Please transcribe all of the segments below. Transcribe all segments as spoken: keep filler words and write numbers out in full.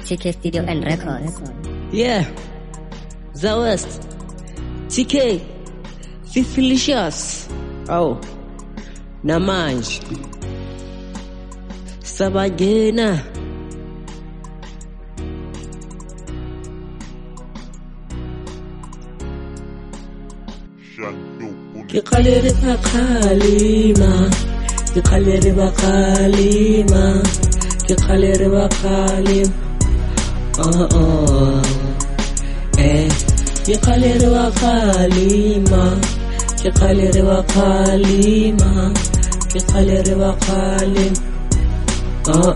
T K Studio and Records. Yeah, the West. T K, Fifilicious. Oh, namanje. Sabagena. Ke qalere ba khalima, ke qalere ba khalima, ke qalere ba khalim. Oh oh, eh, ke qalere ba khalima, ke qalere ba khalima, ke qalere ba khalim. Oh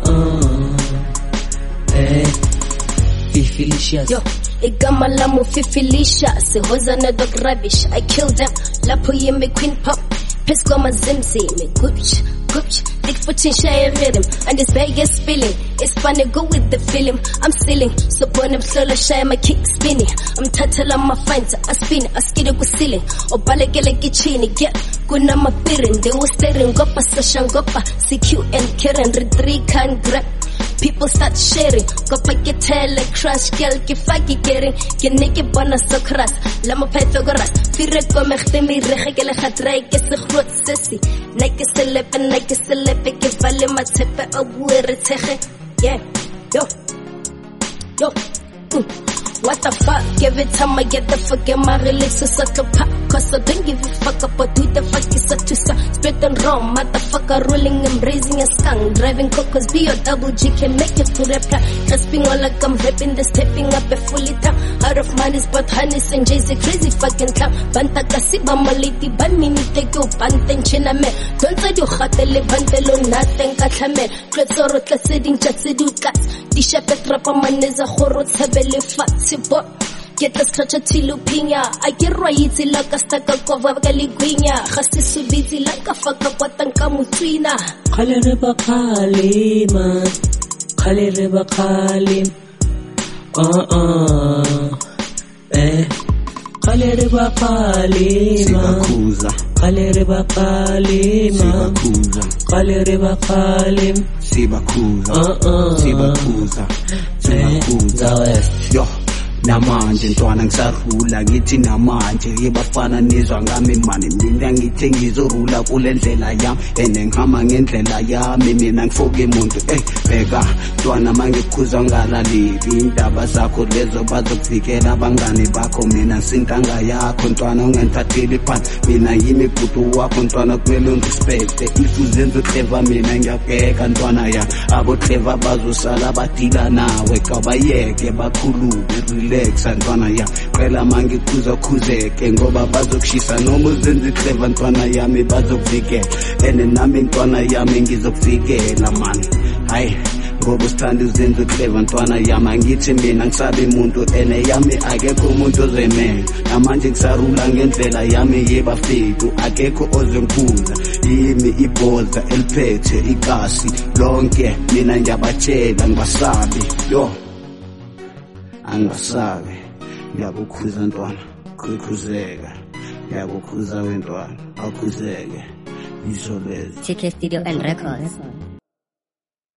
oh, eh, Fifilicious. Yo. Igama lami Fifilicious, sihozana dog rubbish, I kill them. Lapho yimi queen pop, physical mazimzimi, gooch, gooch, dick footing shy rhythm, and this biggest feeling, it's funny go with the film, I'm stealing, so born him solo shy, my kick spinning, I'm tattle on my fines, I spin, I skid it with ceiling, or balagele gichini, yeah, kuna mapirin, they were staring, gopa, sashan gopa, C Q and Karen, three can grab. People start sharing, go back get tele crash, girl, get faggy getting, get naked bonus so crass, lama pythagoras, fire go mechte mi rege gele khadrai, get se groot sissy, nike celeb and nike celeb, get vale ma tepe a were tege, yeah, yo, yo, mm. What the fuck, give it time I get the fuck in my release to suck a pop, cause I don't give a fuck about who the fuck is up to suck, straight and wrong, motherfucker rolling and raising a skunk, driving cocos, B or double G can make it to reply, grasping all like I'm rapping, the stepping up a fully town, out of monies but honeys and Jay-Z crazy fucking clown, banta kasiba maliti, ban mini take you, banten china me, don't say you hatele, bantelo, nothing katlame, kletsoro tlaseding, jatsidu tlats, disha petrapa maneza, horot sebele fats, get the structure tilupinya. I get right like a stack of galigwinya. Hasisubiti like a fuck up what and kamutrina. Kalereba Kalima, Kalereba Kalim. Uh uh, eh. Kalereba Kalima, Kalereba Kalima, Kalereba Kalim. Sibakuza, uh uh, Sibakuza, Sibakuza. Yo. Namanje ntwana ngisarhula ngithi namanje yebafana nizwa ngami mani mina ngithi ngizorula kule ndlela yami ene ngihamba ngendlela yami mina ngifoke umuntu eh bheka ntwana mangikhuza ngalaleli indaba zakho lezo bazokuvikela abangani bakho mina sintanga yakho ntwana ungenthatheli phansi mina yimi gudu wakho ntwana kumele ungirespect if uzenza clever mina ngiyabheka ntwana ya abo clever bazosala badila nawe kabayeke bakhulume ntwana ya qela mangikhuza khuzeke ngoba bazokushisa noma uzenze clever ntwana yami bazokuvikela ene nami ntwana yami ngizokuvikela man hayi ngoba usithanda uzenze clever ntwana yami ngithi mina ngisabe umuntu ene yami akekho umuntu ozemela namanje ngisarula ngendlela yami yebafethu akekho ozengikhuza yimi ibhoza eliphethe ikasi lonke mina ngiyabatshela ngibasabi yo angasabe ngiyakukhuza ntwana kukhuzeka ngiyakukhuza wentwana akhuzeke isolezi T K Studio and Records.